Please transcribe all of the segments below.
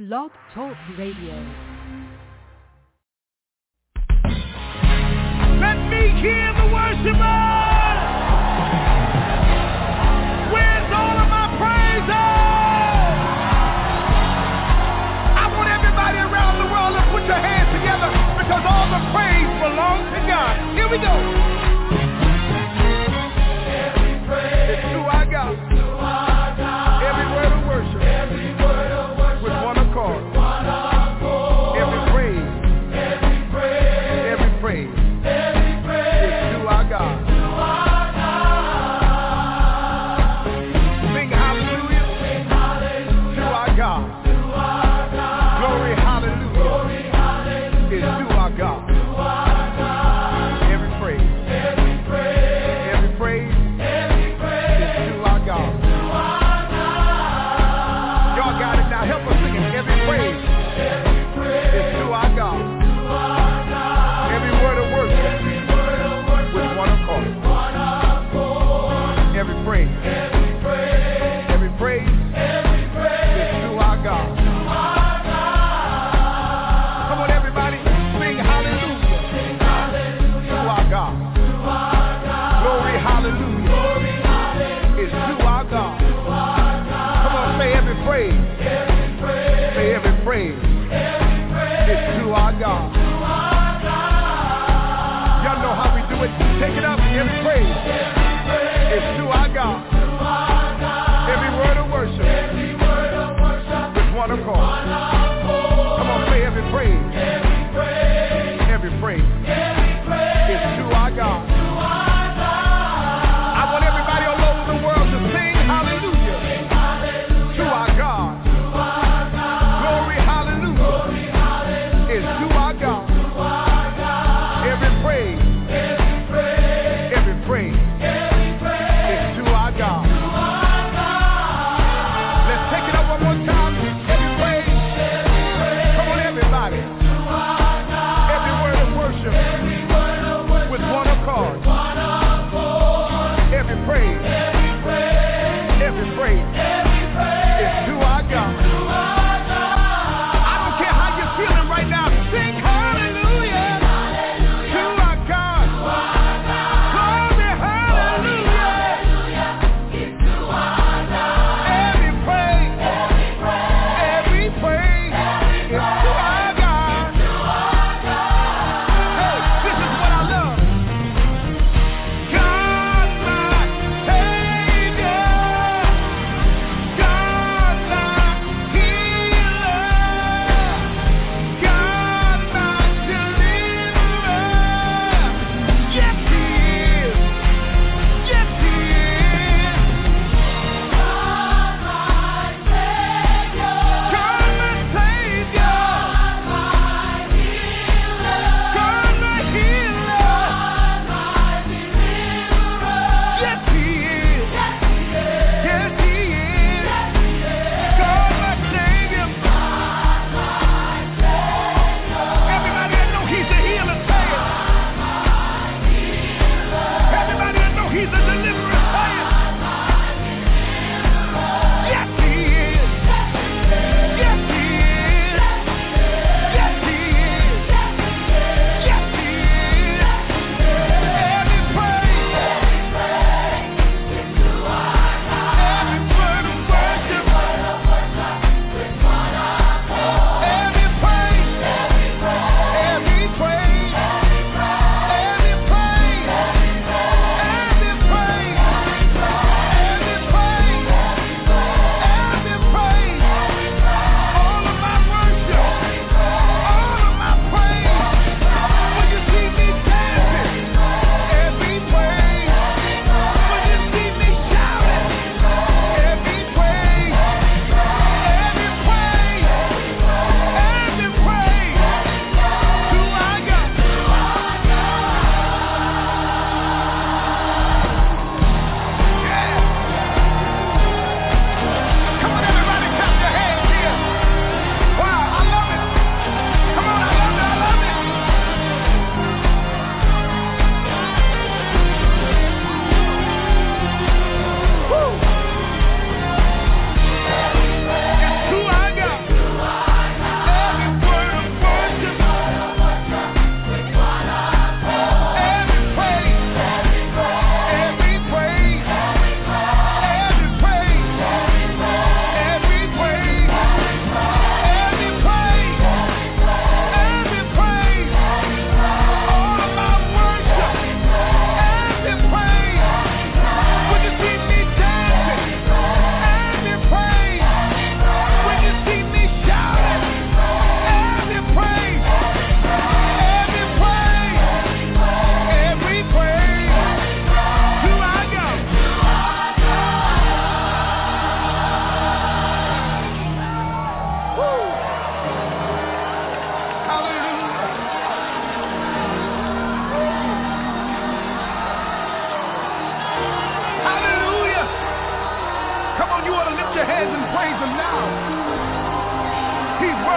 Blog Talk Radio. Let me hear the worshipers! Where's all of my praises? I want everybody around the world to put your hands together because all the praise belongs to God. Here we go. Every praise is to our God. Every word of worship. With one accord. Every praise. Every praise. Take it up, every praise is to our God. Every word of worship with one accord. Come on, say every praise. Every praise is to our God. I want everybody all over the world to sing hallelujah to our God. Glory, hallelujah is to our God. Every praise. Praise is to our God. Let's take it up one more time. Every praise. Come on, everybody.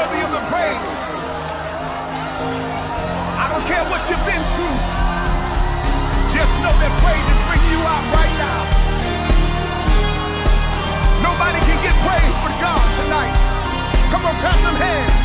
worthy of the praise. I don't care what you've been through. Just know that praise is bringing you out right now. Nobody can get praise but God tonight. Come on, clap them hands.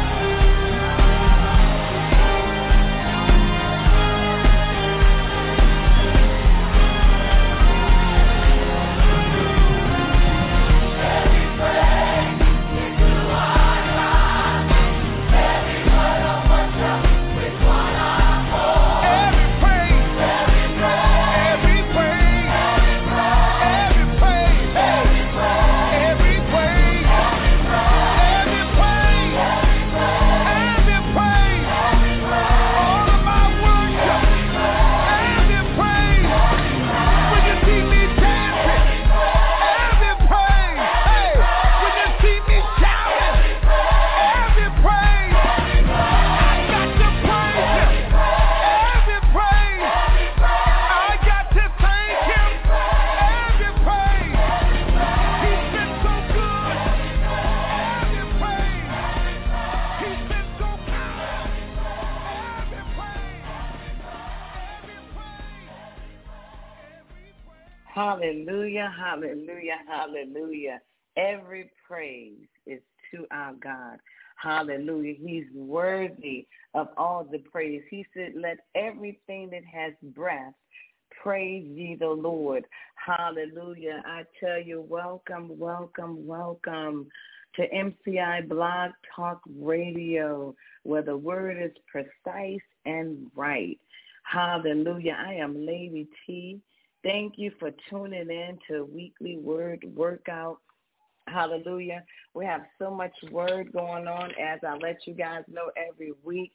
Hallelujah, hallelujah, hallelujah. Every praise is to our God. Hallelujah. He's worthy of all the praise. He said, let everything that has breath praise ye the Lord. Hallelujah. I tell you, welcome, welcome, welcome to MCI Blog Talk Radio, where the word is precise and right. Hallelujah. I am Lady T. Thank you for tuning in to Weekly Word Workout. Hallelujah. We have so much word going on, as I let you guys know every week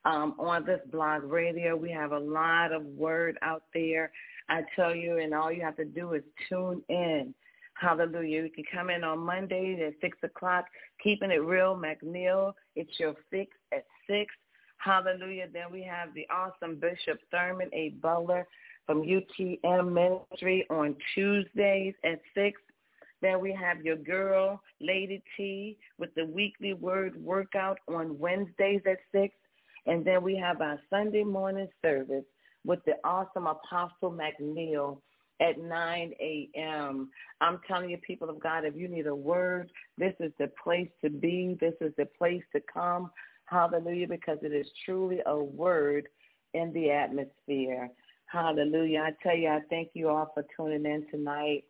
on this blog radio. We have a lot of word out there. I tell you, and all you have to do is tune in. Hallelujah. You can come in on Mondays at 6 o'clock, Keeping It Real, McNeil. It's your fix at 6. Hallelujah. Then we have the awesome Bishop Thurman A. Butler from UTM Ministry on Tuesdays at 6. Then we have your girl, Lady T, with the Weekly Word Workout on Wednesdays at 6. And then we have our Sunday morning service with the awesome Apostle McNeil at 9 a.m. I'm telling you, people of God, if you need a word, this is the place to be. This is the place to come. Hallelujah, because it is truly a word in the atmosphere. Hallelujah. I tell you, I thank you all for tuning in tonight.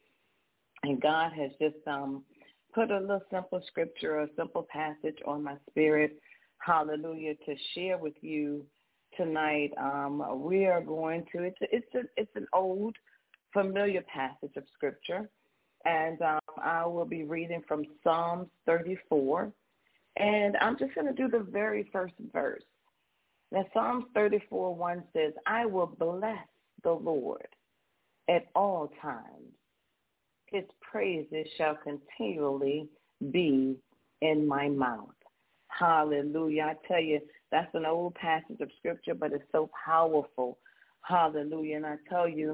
And God has just put a little simple scripture, a simple passage on my spirit, hallelujah, to share with you tonight. We are going to, it's an old, familiar passage of scripture. And I will be reading from Psalms 34. And I'm just going to do the very first verse. Now, Psalms 34:1 says, I will bless the Lord at all times. His praises shall continually be in my mouth. Hallelujah. I tell you, that's an old passage of scripture, but it's so powerful. Hallelujah. And I tell you,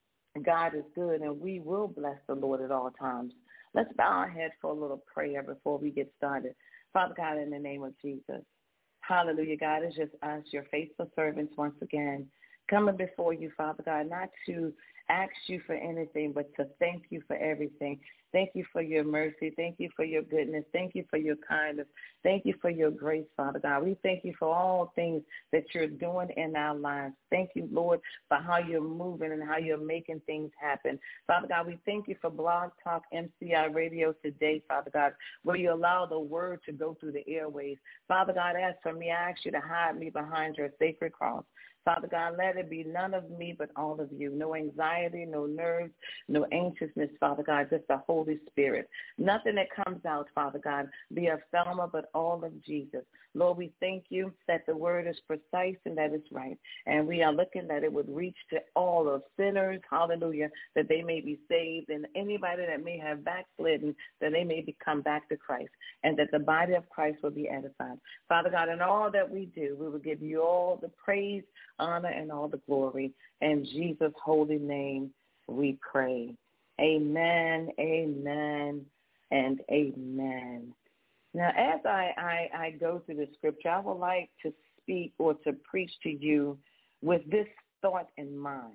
God is good, and we will bless the Lord at all times. Let's bow our head for a little prayer before we get started. Father God, in the name of Jesus. Hallelujah, God, it's just us, your faithful servants, once again, coming before you, Father God, not to ask you for anything, but to thank you for everything. Thank you for your mercy. Thank you for your goodness. Thank you for your kindness. Thank you for your grace, Father God. We thank you for all things that you're doing in our lives. Thank you, Lord, for how you're moving and how you're making things happen. Father God, we thank you for Blog Talk MCI Radio today, Father God, where you allow the word to go through the airways. Father God, as for me, I ask you to hide me behind your sacred cross. Father God, let it be none of me but all of you. No anxiety, no nerves, no anxiousness, Father God, just the Holy Spirit. Nothing that comes out, Father God, be of Thelma but all of Jesus. Lord, we thank you that the word is precise and that it's right. And we are looking that it would reach to all of sinners, hallelujah, that they may be saved, and anybody that may have backslidden, that they may come back to Christ, and that the body of Christ will be edified. Father God, in all that we do, we will give you all the praise, honor, and all the glory. In Jesus' holy name we pray. Amen, amen, and amen. Now, as I go through the scripture, I would like to speak or to preach to you with this thought in mind,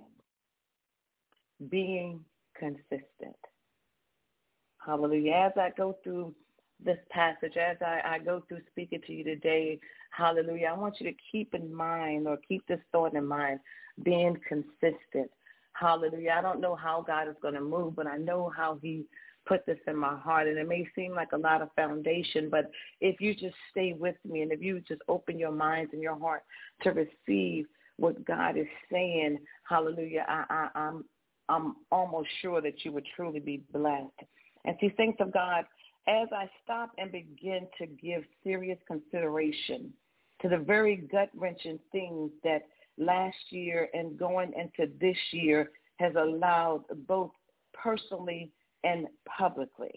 being consistent. Hallelujah. As I go through this passage, as I go through speaking to you today, hallelujah, I want you to keep in mind or keep this thought in mind, being consistent. Hallelujah. I don't know how God is going to move, but I know how he put this in my heart. And it may seem like a lot of foundation, but if you just stay with me and if you just open your minds and your heart to receive what God is saying, hallelujah, I'm almost sure that you would truly be blessed. And see, saints of God, as I stop and begin to give serious consideration to the very gut-wrenching things that last year and going into this year has allowed both personally and publicly,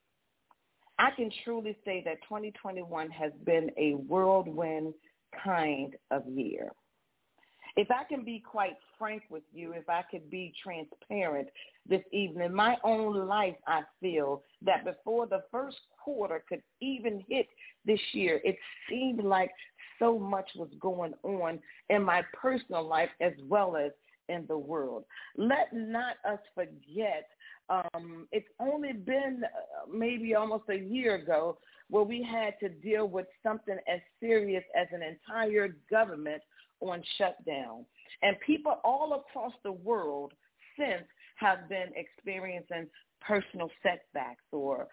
I can truly say that 2021 has been a whirlwind kind of year. If I can be quite frank with you, if I could be transparent this evening, my own life, I feel that before the first quarter could even hit this year, it seemed like so much was going on in my personal life as well as in the world. Let not us forget, it's only been maybe almost a year ago where we had to deal with something as serious as an entire government on shutdown. And people all across the world since have been experiencing personal setbacks or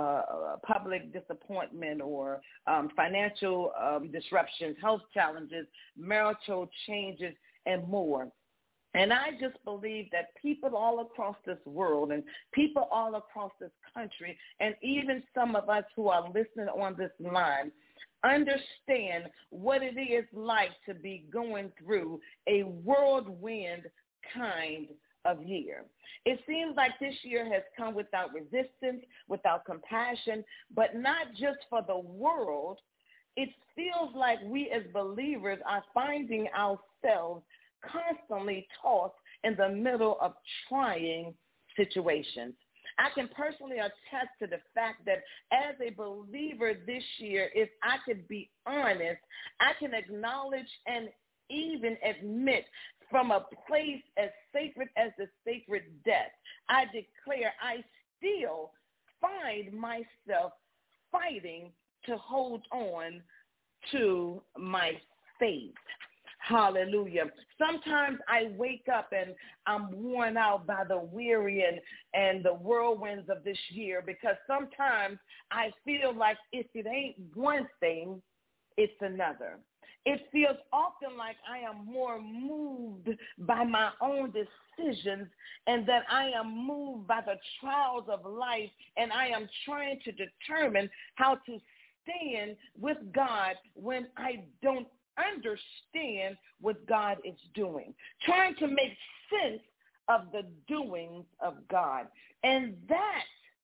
public disappointment or financial disruptions, health challenges, marital changes, and more. And I just believe that people all across this world and people all across this country, and even some of us who are listening on this line, understand what it is like to be going through a whirlwind kind of year. It seems like this year has come without resistance, without compassion, but not just for the world. It feels like we as believers are finding ourselves constantly tossed in the middle of trying situations. I can personally attest to the fact that as a believer this year, if I could be honest, I can acknowledge and even admit from a place as sacred as the sacred death, I declare I still find myself fighting to hold on to my faith. Hallelujah. Sometimes I wake up and I'm worn out by the weary and the whirlwinds of this year, because sometimes I feel like if it ain't one thing, it's another. It feels often like I am more moved by my own decisions and that I am moved by the trials of life, and I am trying to determine how to stand with God when I don't understand what God is doing, trying to make sense of the doings of God. And that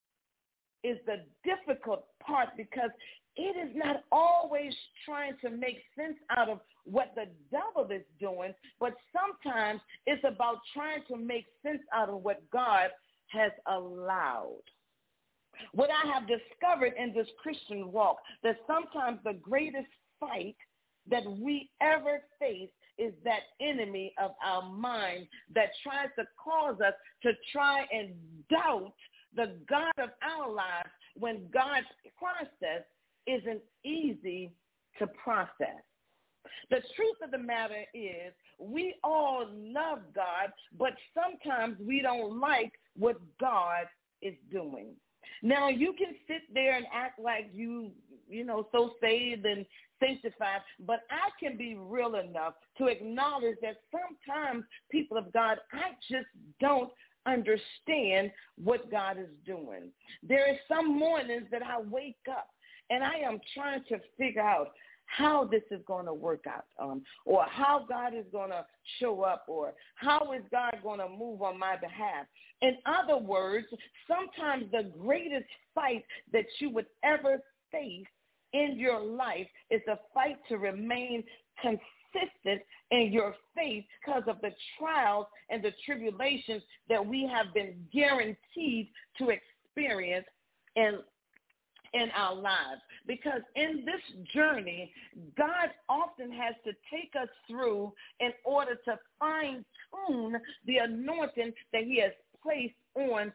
is the difficult part, because it is not always trying to make sense out of what the devil is doing, but sometimes it's about trying to make sense out of what God has allowed. What I have discovered in this Christian walk, that sometimes the greatest fight that we ever face is that enemy of our mind that tries to cause us to try and doubt the God of our lives when God's process isn't easy to process. The truth of the matter is we all love God, but sometimes we don't like what God is doing. Now, you can sit there and act like you so saved and sanctified, but I can be real enough to acknowledge that sometimes, people of God, I just don't understand what God is doing. There are some mornings that I wake up and I am trying to figure out how this is going to work out, or how God is going to show up, or how is God going to move on my behalf. In other words, sometimes the greatest fight that you would ever face in your life is a fight to remain consistent in your faith because of the trials and the tribulations that we have been guaranteed to experience in in our lives. Because in this journey, God often has to take us through in order to fine-tune the anointing that he has placed on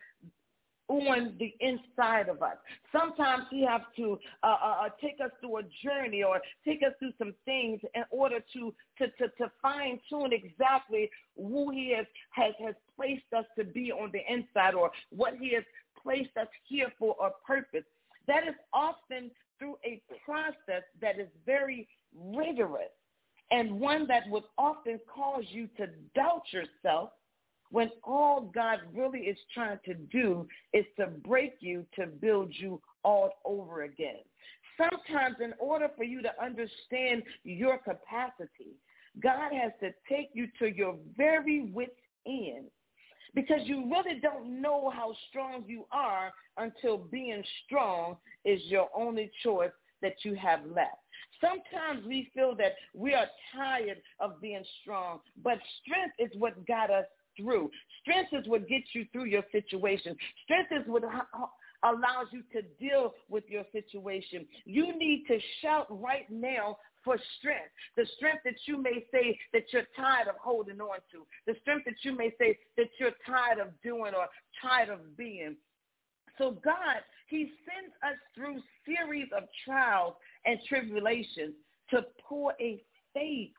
the inside of us. Sometimes he has to take us through a journey or take us through some things in order to fine-tune exactly who he has placed us to be on the inside, or what he has placed us here for a purpose. That is often through a process that is very rigorous, and one that would often cause you to doubt yourself, when all God really is trying to do is to break you to build you all over again. Sometimes in order for you to understand your capacity, God has to take you to your very wit's end, because you really don't know how strong you are until being strong is your only choice that you have left. Sometimes we feel that we are tired of being strong, but strength is what got us through. Strength is what gets you through your situation. Strength is what allows you to deal with your situation. You need to shout right now for strength. The strength that you may say that you're tired of holding on to. The strength that you may say that you're tired of doing or tired of being. So God, he sends us through series of trials and tribulations to pour a faith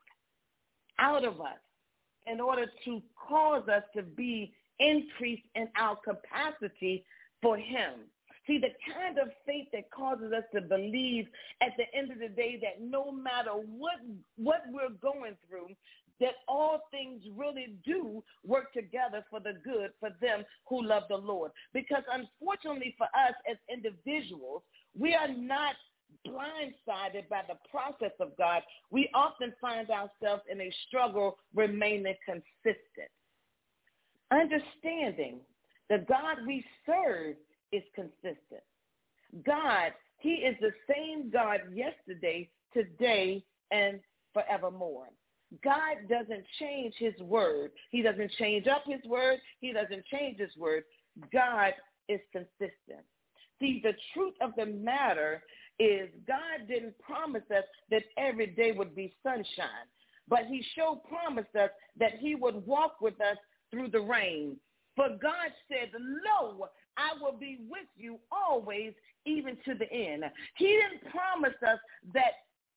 out of us in order to cause us to be increased in our capacity for him. See, the kind of faith that causes us to believe at the end of the day that no matter what we're going through, that all things really do work together for the good for them who love the Lord. Because unfortunately for us as individuals, we are not blindsided by the process of God. We often find ourselves in a struggle remaining consistent. Understanding the God we serve is consistent. God, he is the same God yesterday, today, and forevermore. God doesn't change his word. He doesn't change up his word. He doesn't change his word. God is consistent. See, the truth of the matter is God didn't promise us that every day would be sunshine, but he sure promised us that he would walk with us through the rain. For God said, lo, I will be with you always, even to the end. He didn't promise us that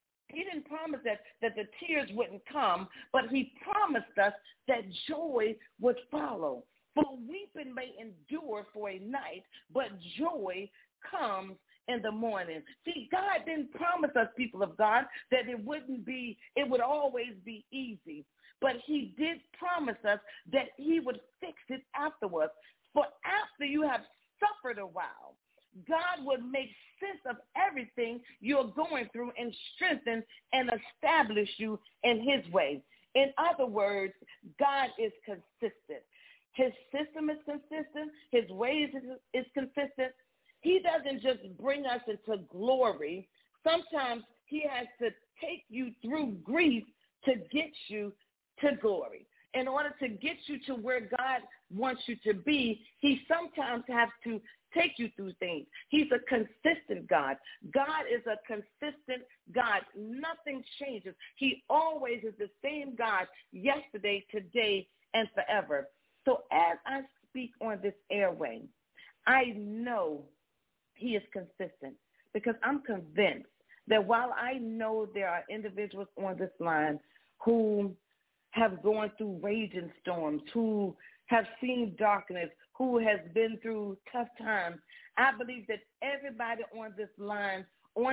the tears wouldn't come, but he promised us that joy would follow. For weeping may endure for a night, but joy comes in the morning. See, God didn't promise us, people of God, that it would always be easy. But he did promise us that he would fix it afterwards. For after you have suffered a while, God would make sense of everything you're going through and strengthen and establish you in his way. In other words, God is consistent. His system is consistent. His ways is consistent. He doesn't just bring us into glory. Sometimes he has to take you through grief to get you to glory. In order to get you to where God wants you to be, he sometimes has to take you through things. He's a consistent God. God is a consistent God. Nothing changes. He always is the same God yesterday, today, and forever. So as I speak on this airway, I know he is consistent, because I'm convinced that while I know there are individuals on this line who have gone through raging storms, who have seen darkness, who has been through tough times, I believe that everybody on this line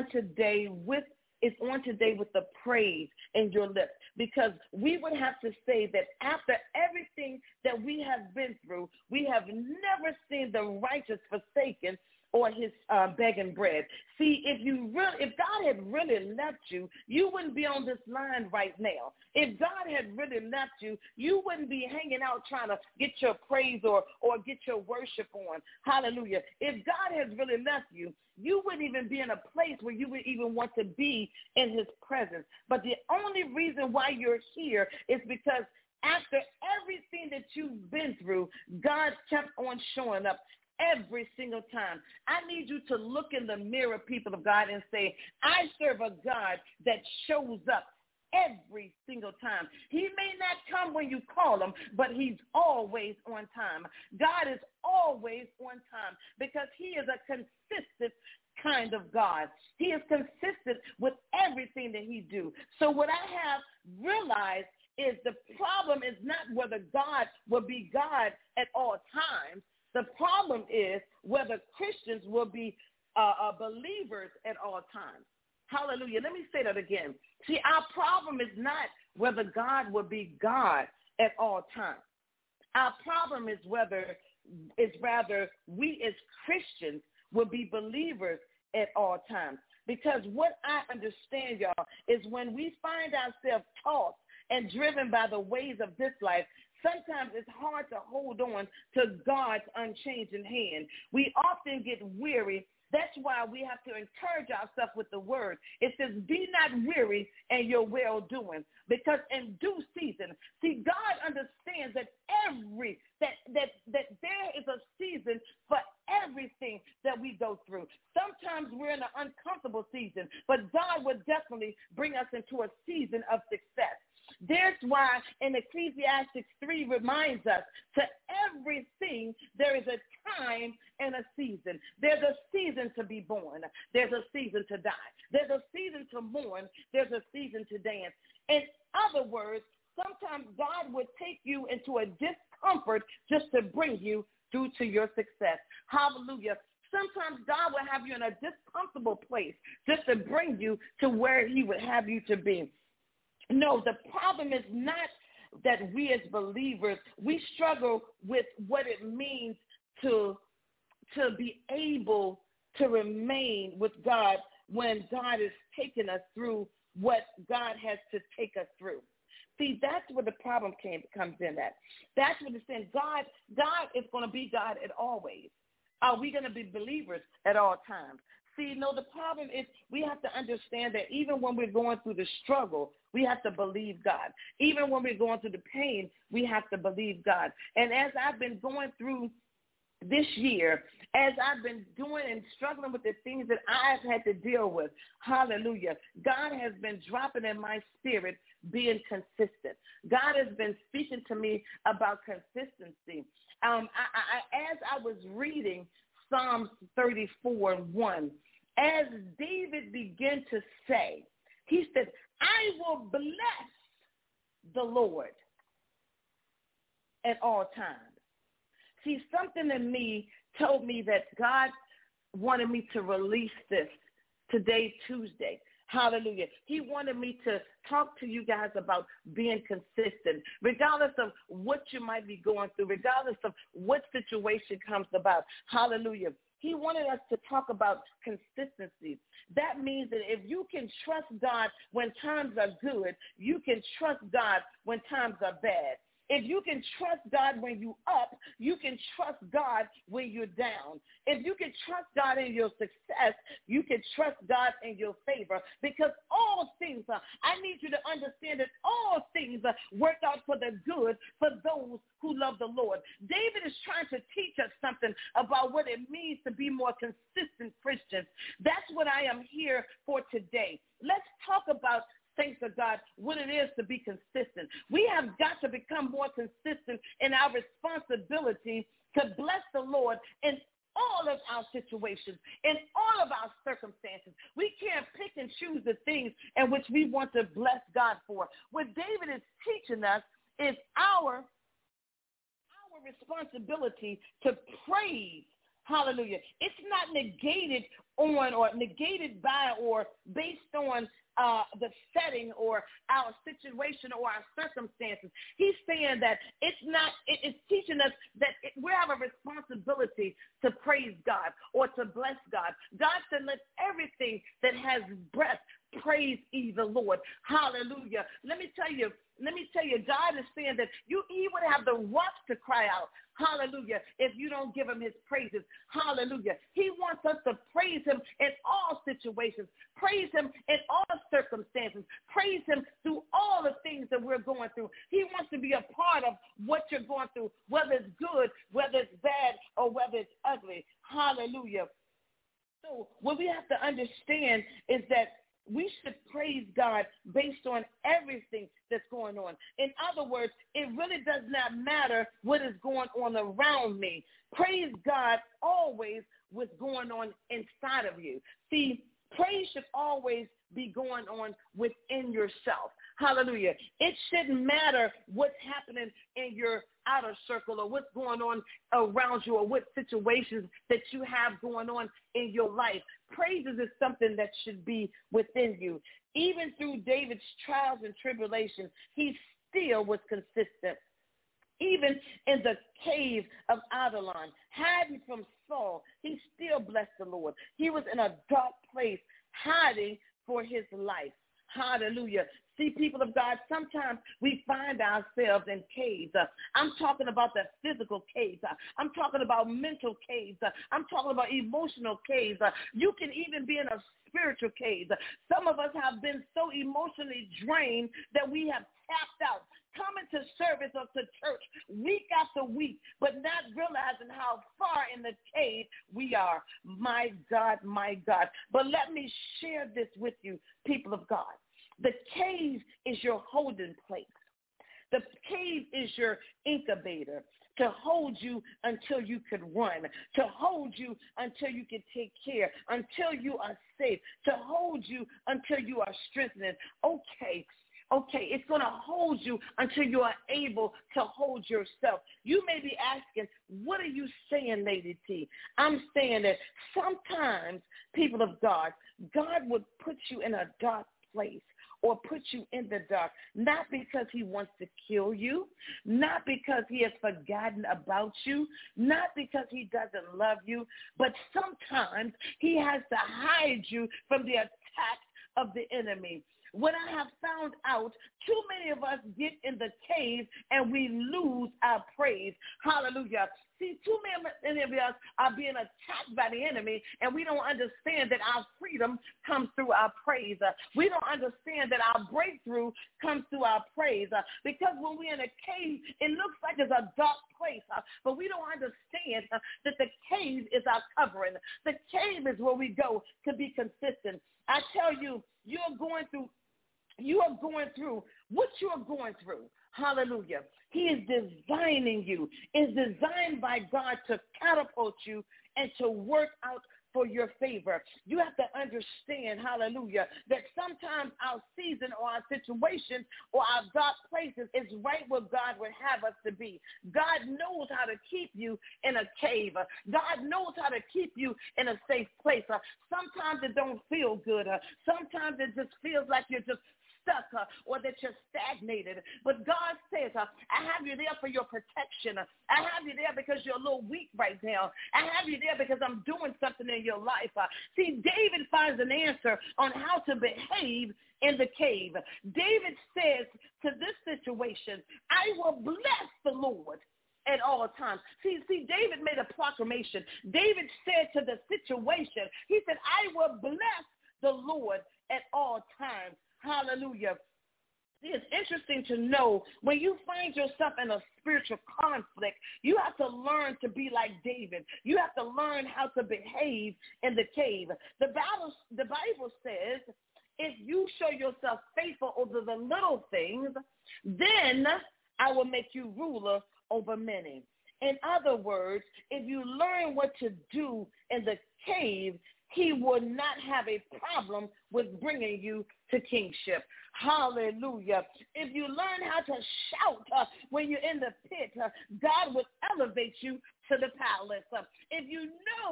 is on today with the praise in your lips, because we would have to say that after everything that we have been through, we have never seen the righteous forsaken or his begging bread. See, if God had really left you, you wouldn't be on this line right now. If God had really left you, you wouldn't be hanging out trying to get your praise or get your worship on. Hallelujah. If God has really left you, you wouldn't even be in a place where you would even want to be in his presence. But the only reason why you're here is because after everything that you've been through, God kept on showing up. every single time. I need you to look in the mirror, people of God, and say, I serve a God that shows up every single time. He may not come when you call him, but he's always on time. God is always on time because he is a consistent kind of God. He is consistent with everything that he do. So what I have realized is the problem is not whether God will be God at all times. The problem is whether Christians will be believers at all times. Hallelujah. Let me say that again. See, our problem is not whether God will be God at all times. Our problem is rather we as Christians will be believers at all times. Because what I understand, y'all, is when we find ourselves tossed and driven by the ways of this life, sometimes it's hard to hold on to God's unchanging hand. We often get weary. That's why we have to encourage ourselves with the word. It says, be not weary in your well-doing, because in due season, see, God understands that that there is a season for everything that we go through. Sometimes we're in an uncomfortable season, but God will definitely bring us into a season of success. That's why in Ecclesiastes 3 reminds us, to everything there is a time and a season. There's a season to be born. There's a season to die. There's a season to mourn. There's a season to dance. In other words, sometimes God would take you into a discomfort just to bring you through to your success. Hallelujah. Sometimes God will have you in a discomfortable place just to bring you to where he would have you to be. No, the problem is not that we as believers, we struggle with what it means to be able to remain with God when God is taking us through what God has to take us through. See, that's where the problem comes in at. That's what it's saying. God is going to be God at always. Are we going to be believers at all times? See, no, the problem is we have to understand that even when we're going through the struggle, we have to believe God. Even when we're going through the pain, we have to believe God. And as I've been going through this year, as I've been doing and struggling with the things that I've had to deal with, hallelujah, God has been dropping in my spirit being consistent. God has been speaking to me about consistency. As I was reading Psalms 34:1, as David began to say, he said, I will bless the Lord at all times. See, something in me told me that God wanted me to release this today, Tuesday. Hallelujah. He wanted me to talk to you guys about being consistent, regardless of what you might be going through, regardless of what situation comes about. Hallelujah. He wanted us to talk about consistency. That means that if you can trust God when times are good, you can trust God when times are bad. If you can trust God when you're up, you can trust God when you're down. If you can trust God in your success, you can trust God in your favor, because all things, I need you to understand that all things work out for the good for those who love the Lord. David is trying to teach us something about what it means to be more consistent Christians. That's what I am here for today. Let's talk about, thanks to God, what it is to be consistent. We have got to become more consistent in our responsibility to bless the Lord in all of our situations, in all of our circumstances. We can't pick and choose the things in which we want to bless God for. What David is teaching us is our responsibility to praise. Hallelujah. It's not negated on or negated by or based on the setting or our situation or our circumstances. He's saying that it's teaching us that we have a responsibility to praise God or to bless God. God said, let everything that has breath praise ye the Lord. Hallelujah. Let me tell you, God is saying that he would have the rocks to cry out. Hallelujah. If you don't give him his praises. Hallelujah. He wants us to praise him in all situations. Praise him in all circumstances. Praise him through all the things that we're going through. He wants to be a part of what you're going through, whether it's good, whether it's bad, or whether it's ugly. Hallelujah. So what we have to understand is that we should praise God based on everything that's going on. In other words, it really does not matter what is going on around me. Praise God always what's going on inside of you. See, praise should always be going on within yourself. Hallelujah. It shouldn't matter what's happening in your outer circle or what's going on around you or what situations that you have going on in your life. Praises is something that should be within you. Even through David's trials and tribulations, he still was consistent. Even in the cave of Adullam, hiding from Saul, he still blessed the Lord. He was in a dark place, hiding for his life. Hallelujah. See, people of God, sometimes we find ourselves in caves. I'm talking about the physical caves. I'm talking about mental caves. I'm talking about emotional caves. You can even be in a spiritual cave. Some of us have been so emotionally drained that we have tapped out, coming to service or to church week after week, but not realizing how far in the cave we are. My God, my God. But let me share this with you, people of God. The cave is your holding place. The cave is your incubator to hold you until you could run, to hold you until you can take care, until you are safe, to hold you until you are strengthened. Okay, it's going to hold you until you are able to hold yourself. You may be asking, what are you saying, Lady T? I'm saying that sometimes, people of God, God would put you in a dark place or put you in the dark, not because he wants to kill you, not because he has forgotten about you, not because he doesn't love you, but sometimes he has to hide you from the attacks of the enemy. What I have found out, too many of us get in the cave and we lose our praise. Hallelujah. See, too many of us are being attacked by the enemy, and we don't understand that our freedom comes through our praise. We don't understand that our breakthrough comes through our praise. Because when we're in a cave, it looks like it's a dark place, but we don't understand that the cave is our covering. The cave is where we go to be consistent. I tell you, you are going through what you are going through. Hallelujah. He is designing you. It's designed by God to catapult you and to work out for your favor. You have to understand, hallelujah, that sometimes our season or our situation or our dark places is right where God would have us to be. God knows how to keep you in a cave. God knows how to keep you in a safe place. Sometimes it don't feel good. Sometimes it just feels like you're just stuck or that you're stagnated. But God says, I have you there for your protection. I have you there because you're a little weak right now. I have you there because I'm doing something in your life. See, David finds an answer on how to behave in the cave. David says to this situation, I will bless the Lord at all times. See, David made a proclamation. David said to the situation, he said, I will bless the Lord at all times. Hallelujah. See, it's interesting to know when you find yourself in a spiritual conflict, you have to learn to be like David. You have to learn how to behave in the cave. The Bible says, if you show yourself faithful over the little things, then I will make you ruler over many. In other words, if you learn what to do in the cave, he will not have a problem with bringing you to kingship. Hallelujah. If you learn how to shout when you're in the pit, God will elevate you to the palace. If you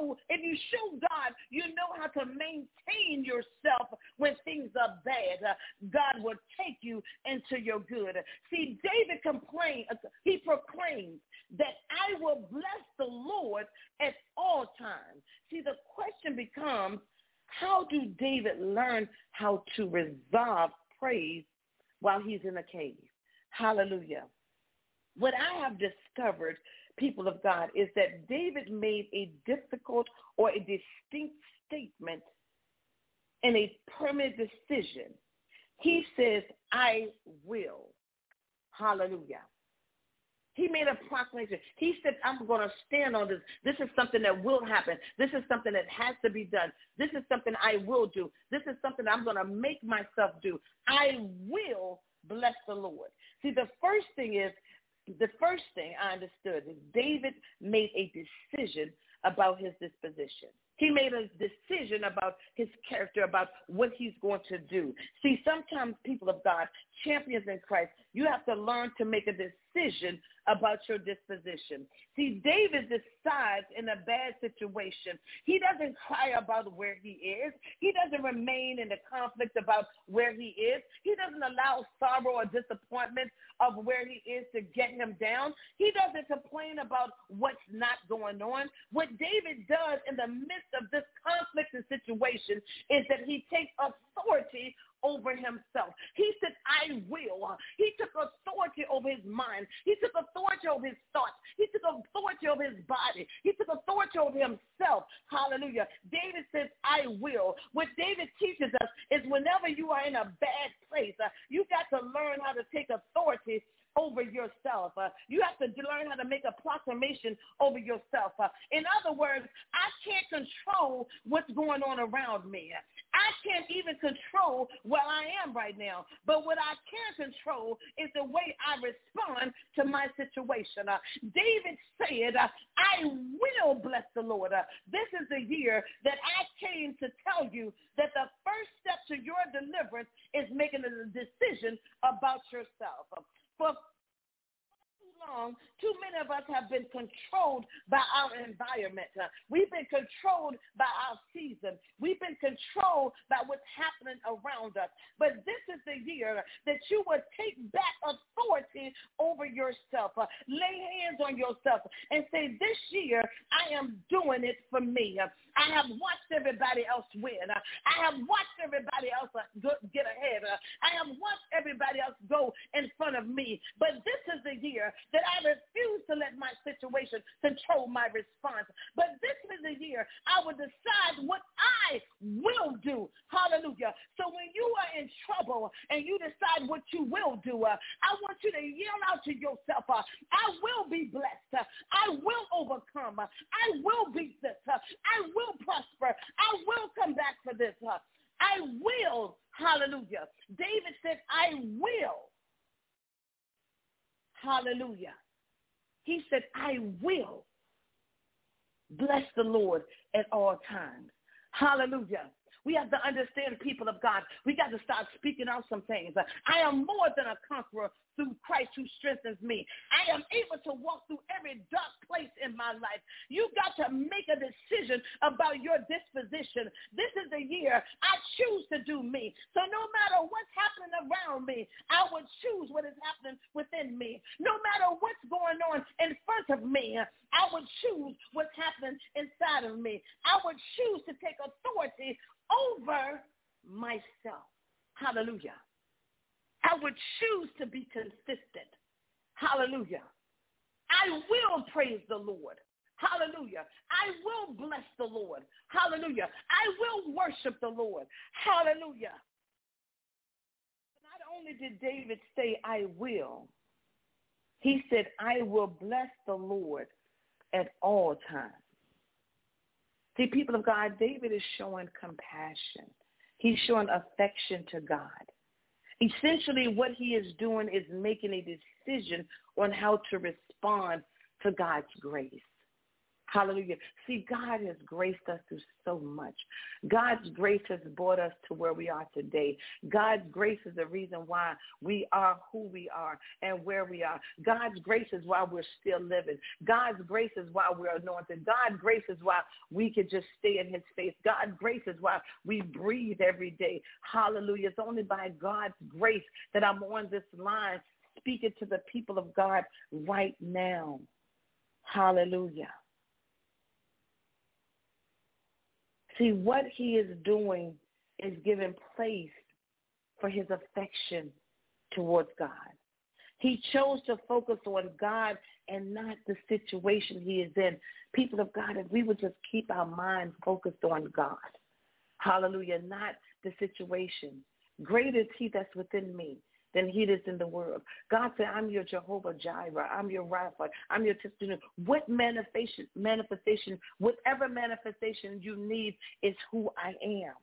show God, you know how to maintain yourself when things are bad, God will take you into your good. See, David proclaimed that I will bless the Lord at all times. See, the question becomes, how do David learn how to resolve praise while he's in a cave? Hallelujah. What I have discovered, people of God, is that David made a difficult or a distinct statement and a permanent decision. He says, I will. Hallelujah. He made a proclamation. He said, I'm going to stand on this. This is something that will happen. This is something that has to be done. This is something I will do. This is something I'm going to make myself do. I will bless the Lord. See, the first thing I understood is David made a decision about his disposition. He made a decision about his character, about what he's going to do. See, sometimes people of God, champions in Christ, you have to learn to make a decision about your disposition. See, David decides in a bad situation. He doesn't cry about where he is. He doesn't remain in the conflict about where he is. He doesn't allow sorrow or disappointment of where he is to get him down. He doesn't complain about what's not going on. What David does in the midst of this conflict and situation is that he takes authority over himself. He said, I will. He took authority over his mind. He took authority over his thoughts. He took authority over his body. He took authority over himself. Hallelujah. David says, I will. What David teaches us is whenever you are in a bad place, you got to learn how to take authority over yourself. You have to learn how to make a proclamation over yourself. In other words, I can't control what's going on around me. I can't even control where I am right now. But what I can control is the way I respond to my situation. David said, I will bless the Lord. This is the year that I came to tell you that the first step to your deliverance is making a decision about yourself. For too long, too many of us have been controlled by our environment. We've been controlled by our season. We've been controlled by what's happening around us. But this is the year that you will take back authority over yourself. Lay hands on yourself and say, this year I am doing it for me. I have watched everybody else win. I have watched everybody else get ahead. I have watched everybody else go in front of me. But this is the year that I refuse to let my situation control my response. But this is the year I will decide what I will do. Hallelujah. So when you are in trouble and you decide what you will do, I want you to yell out to yourself, I will be blessed. I will overcome. I will beat this. I will prosper. I will come back for this. I will. Hallelujah. David said, I will. Hallelujah. He said, I will bless the Lord at all times. Hallelujah. We have to understand, people of God, we got to start speaking out some things. I am more than a conqueror through Christ who strengthens me. I am able to walk through every dark place in my life. You got to make a decision about your disposition. This is the year I choose to do me. So no matter what's happening around me, I will choose what is happening within me. No matter what's going on in front of me, I would choose what's happening inside of me. I would choose to take authority over myself. Hallelujah. I would choose to be consistent. Hallelujah. I will praise the Lord. Hallelujah. I will bless the Lord. Hallelujah. I will worship the Lord. Hallelujah. Not only did David say, I will, he said, I will bless the Lord at all times. See, people of God, David is showing compassion. He's showing affection to God. Essentially, what he is doing is making a decision on how to respond to God's grace. Hallelujah. See, God has graced us through so much. God's grace has brought us to where we are today. God's grace is the reason why we are who we are and where we are. God's grace is why we're still living. God's grace is why we're anointed. God's grace is why we can just stay in his face. God's grace is why we breathe every day. Hallelujah. It's only by God's grace that I'm on this line speaking to the people of God right now. Hallelujah. See, what he is doing is giving place for his affection towards God. He chose to focus on God and not the situation he is in. People of God, if we would just keep our minds focused on God, hallelujah, not the situation. Great is he that's within me than he is in the world. God said, I'm your Jehovah Jireh. I'm your Rapha. I'm your testimony. What manifestation, whatever manifestation you need is who I am.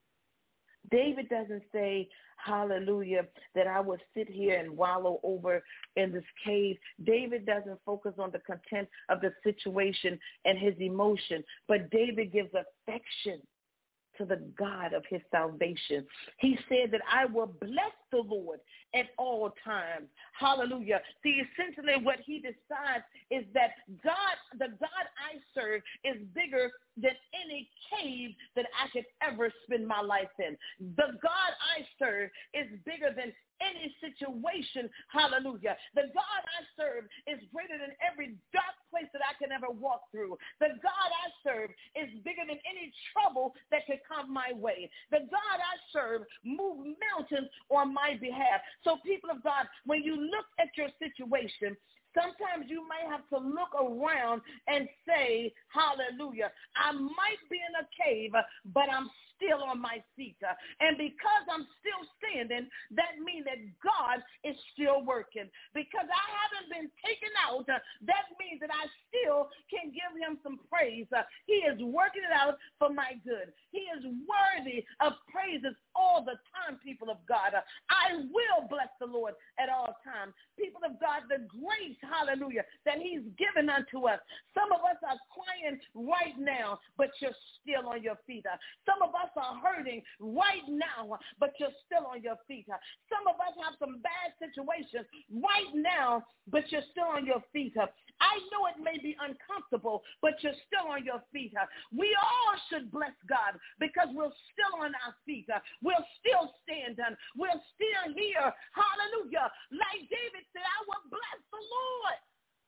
David doesn't say, hallelujah, that I will sit here and wallow over in this cave. David doesn't focus on the content of the situation and his emotion, but David gives affection to the God of his salvation. He said that I will bless the Lord at all times. Hallelujah. See, essentially what he decides is that God, the God I serve, is bigger than any cave that I could ever spend my life in. The God I serve is bigger than any situation. Hallelujah. The God I serve is greater than every dark place that I can ever walk through. The God I serve is bigger than any trouble that could come my way. The God I serve moves mountains on my behalf. So people of God, when you look at your situation, sometimes you may have to look around and say, hallelujah, I might be in a cave, but I'm still on my feet. And because I'm still standing, that means that God is still working. Because I haven't been taken out, that means that I still can give him some praise. He is working it out for my good. He is worthy of praises all the time, people of God. I will bless the Lord at all times. People of God, the grace, hallelujah, that he's given unto us. Some of us are crying right now, but you're still on your feet. Some of us are hurting right now, but you're still on your feet. Some of us have some bad situations right now, but you're still on your feet. I know it may be uncomfortable, but you're still on your feet. We all should bless God because we're still on our feet. We're still standing. We're still here. Hallelujah. Like David said, I will bless the Lord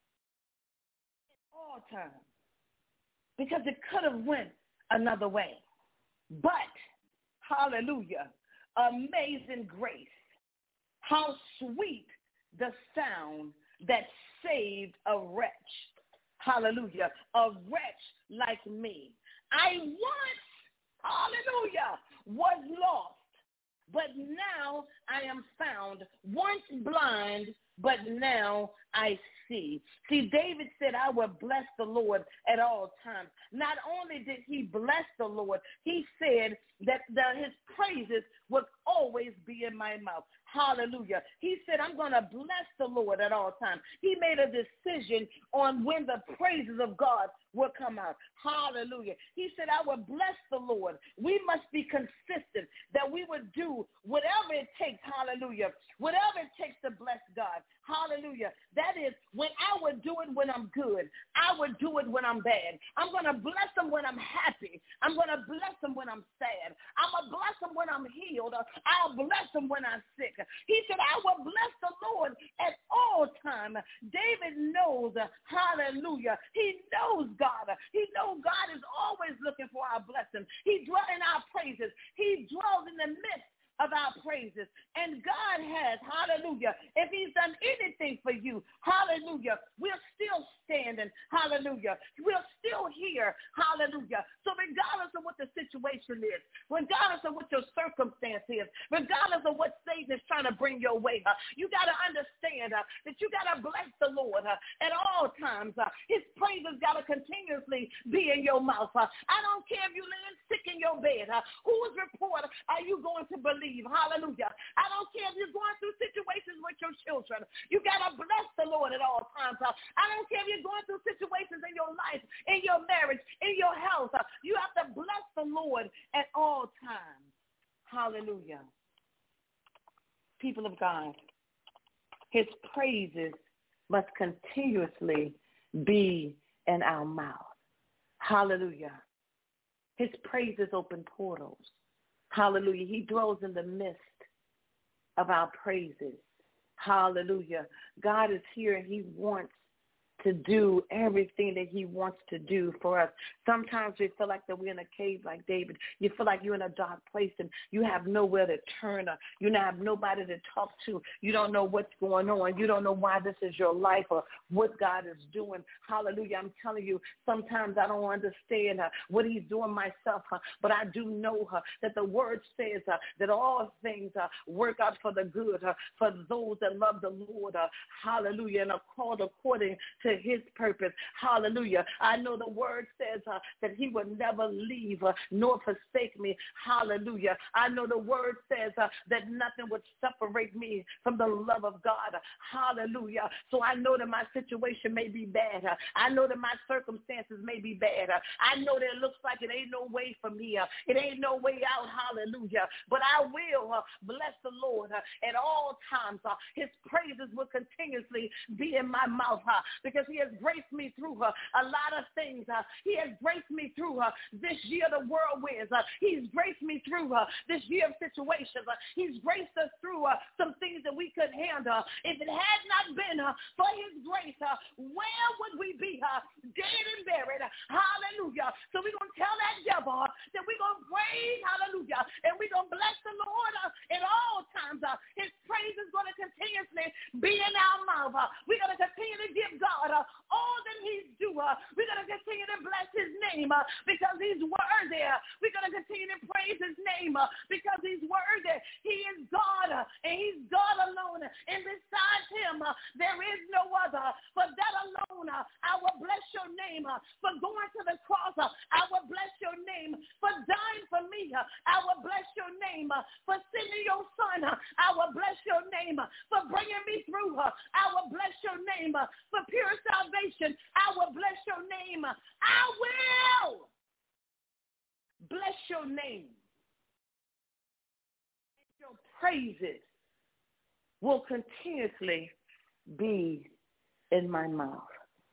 at all times, because it could have went another way. But, hallelujah, amazing grace. How sweet the sound that saved a wretch. Hallelujah. A wretch like me. I once, hallelujah, was lost, but now I am found. Once blind, but now I see. See, David said, I will bless the Lord at all times. Not only did he bless the Lord, he said that his praises would always be in my mouth. Hallelujah. He said, I'm going to bless the Lord at all times. He made a decision on when the praises of God will come out. Hallelujah. He said, I will bless the Lord. We must be consistent that we would do whatever it takes. Hallelujah. Whatever it takes to bless God. Hallelujah. That is, when I would do it when I'm good. I would do it when I'm bad. I'm going to bless him when I'm happy. I'm going to bless him when I'm sad. I'm going to bless him when I'm healed. I'll bless him when I'm sick. He said, I will bless the Lord at all times. David knows, hallelujah. He knows God. He knows God is always looking for our blessing. He dwells in our praises. He dwells in the midst of our praises. And God has, hallelujah, if he's done anything for you, hallelujah, we're still standing, hallelujah. We're still here, hallelujah. So regardless of what the situation is, regardless of what your circumstance is, regardless of what Satan is trying to bring your way, you got to understand that you got to bless the Lord at all times. His praises got to continuously be in your mouth. I don't care if you're laying sick in your bed. Whose report are you going to believe? Hallelujah. I don't care if you're going through situations with your children. You got to bless the Lord at all times. I don't care if you're going through situations in your life, in your marriage, in your health. You have to bless the Lord at all times. Hallelujah. People of God, his praises must continuously be in our mouth. Hallelujah. His praises open portals. Hallelujah. He dwells in the midst of our praises. Hallelujah. God is here and he wants to do everything that he wants to do for us. Sometimes we feel like that we're in a cave like David. You feel like you're in a dark place and you have nowhere to turn. Or you have nobody to talk to. You don't know what's going on. You don't know why this is your life or what God is doing. Hallelujah. I'm telling you, sometimes I don't understand what he's doing myself, but I do know that the word says that all things work out for the good for those that love the Lord. Hallelujah. And are called according to his purpose. Hallelujah. I know the word says that he will never leave nor forsake me. Hallelujah. I know the word says that nothing would separate me from the love of God. Hallelujah. So I know that my situation may be bad. I know that my circumstances may be bad. I know that it looks like it ain't no way for me. It ain't no way out. Hallelujah. But I will bless the Lord at all times. His praises will continuously be in my mouth because he has graced me through a lot of things. He has graced me through this year the whirlwinds. He's graced me through this year of situations. He's graced us through some things that we couldn't handle. If it had not been for his grace, where would we be? Dead and buried. Hallelujah. So we're going to tell that devil that we're going to praise. Hallelujah. And we're going to bless the Lord at all times. His praise is going to continuously be in our mouth. We're going to continue to give God all that he's due. We're going to continue to bless his name because he's worthy. We're going to continue to praise his name because he's worthy. He is God and he's God alone. And besides him, there is no other. For that alone, I will bless your name. For going to the cross, I will bless your name. For dying for me, I will bless your name. For sending your son, I will bless your name. For bringing me through, I will bless your name. For pure salvation, I will bless your name. I will bless your name. Your praises will continuously be in my mouth.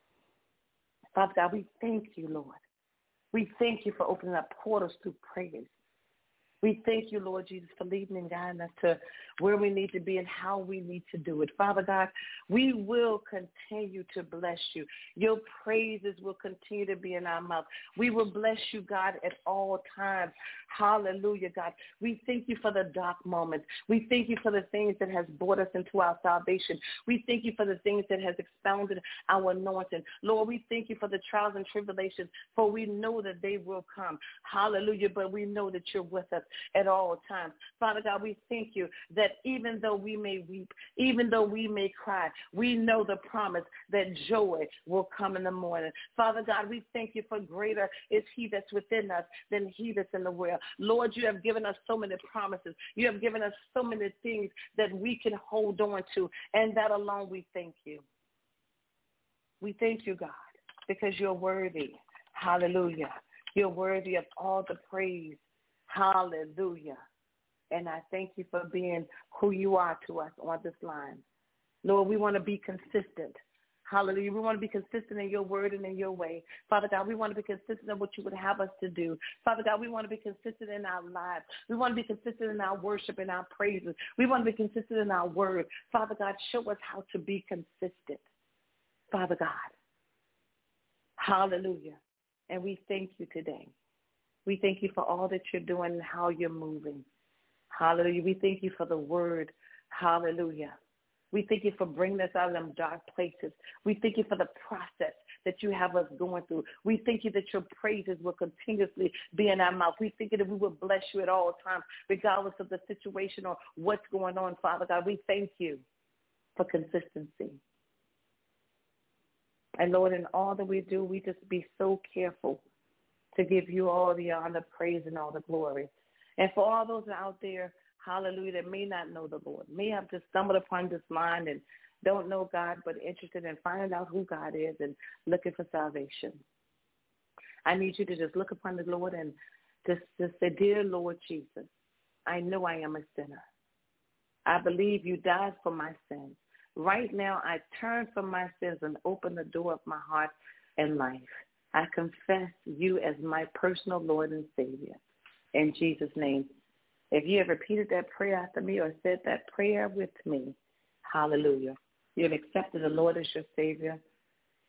Father God, we thank you, Lord. We thank you for opening up portals through prayers. We thank you, Lord Jesus, for leading and guiding us to where we need to be and how we need to do it. Father God, we will continue to bless you. Your praises will continue to be in our mouth. We will bless you, God, at all times. Hallelujah, God. We thank you for the dark moments. We thank you for the things that has brought us into our salvation. We thank you for the things that has expounded our anointing. Lord, we thank you for the trials and tribulations, for we know that they will come. Hallelujah, but we know that you're with us at all times. Father God, we thank you that even though we may weep, even though we may cry, we know the promise that joy will come in the morning. Father God, we thank you for greater is he that's within us than he that's in the world. Lord, you have given us so many promises. You have given us so many things that we can hold on to, and that alone we thank you. We thank you, God, because you're worthy. Hallelujah. You're worthy of all the praise. Hallelujah. And I thank you for being who you are to us on this line. Lord, we want to be consistent. Hallelujah. We want to be consistent in your word and in your way. Father God, we want to be consistent in what you would have us to do. Father God, we want to be consistent in our lives. We want to be consistent in our worship and our praises. We want to be consistent in our word. Father God, show us how to be consistent. Father God. Hallelujah. And we thank you today. We thank you for all that you're doing and how you're moving. Hallelujah. We thank you for the word. Hallelujah. We thank you for bringing us out of them dark places. We thank you for the process that you have us going through. We thank you that your praises will continuously be in our mouth. We thank you that we will bless you at all times, regardless of the situation or what's going on, Father God. We thank you for consistency. And Lord, in all that we do, we just be so careful to give you all the honor, praise, and all the glory. And for all those out there, hallelujah, that may not know the Lord, may have just stumbled upon this line and don't know God, but interested in finding out who God is and looking for salvation. I need you to just look upon the Lord and just say, dear Lord Jesus, I know I am a sinner. I believe you died for my sins. Right now, I turn from my sins and open the door of my heart and life. I confess you as my personal Lord and Savior. In Jesus' name. If you have repeated that prayer after me or said that prayer with me, hallelujah. You have accepted the Lord as your Savior.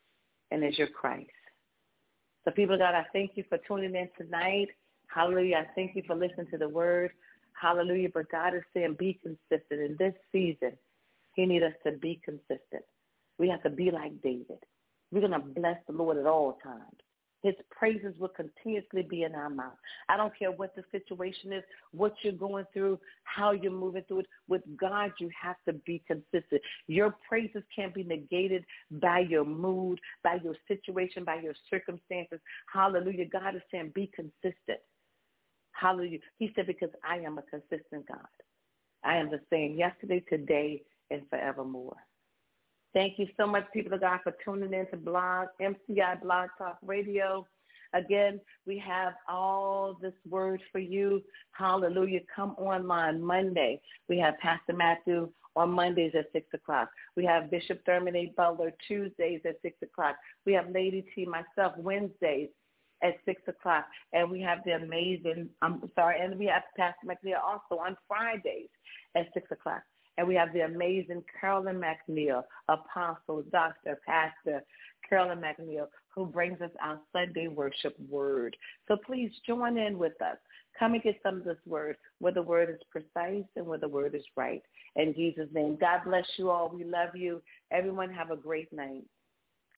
and is your Christ. So people of God, I thank you for tuning in tonight. Hallelujah. I thank you for listening to the word. Hallelujah. But God is saying be consistent. In this season, he needs us to be consistent. We have to be like David. We're going to bless the Lord at all times. His praises will continuously be in our mouth. I don't care what the situation is, what you're going through, how you're moving through it. With God, you have to be consistent. Your praises can't be negated by your mood, by your situation, by your circumstances. Hallelujah. God is saying be consistent. Hallelujah. He said, because I am a consistent God. I am the same yesterday, today, and forevermore. Thank you so much, people of God, for tuning in to MCI Blog Talk Radio. Again, we have all this word for you. Hallelujah. Come online Monday. We have Pastor Matthew on Mondays at 6 o'clock. We have Bishop Thurman A. Butler Tuesdays at 6 o'clock. We have Lady T, myself, Wednesdays at 6 o'clock. And we have the amazing, and we have Pastor McNeil also on Fridays at 6 o'clock. And we have the amazing Carolyn McNeil, Apostle, Dr. Pastor Carolyn McNeil, who brings us our Sunday worship word. So please join in with us. Come and get some of this word, where the word is precise and where the word is right. In Jesus' name, God bless you all. We love you. Everyone have a great night.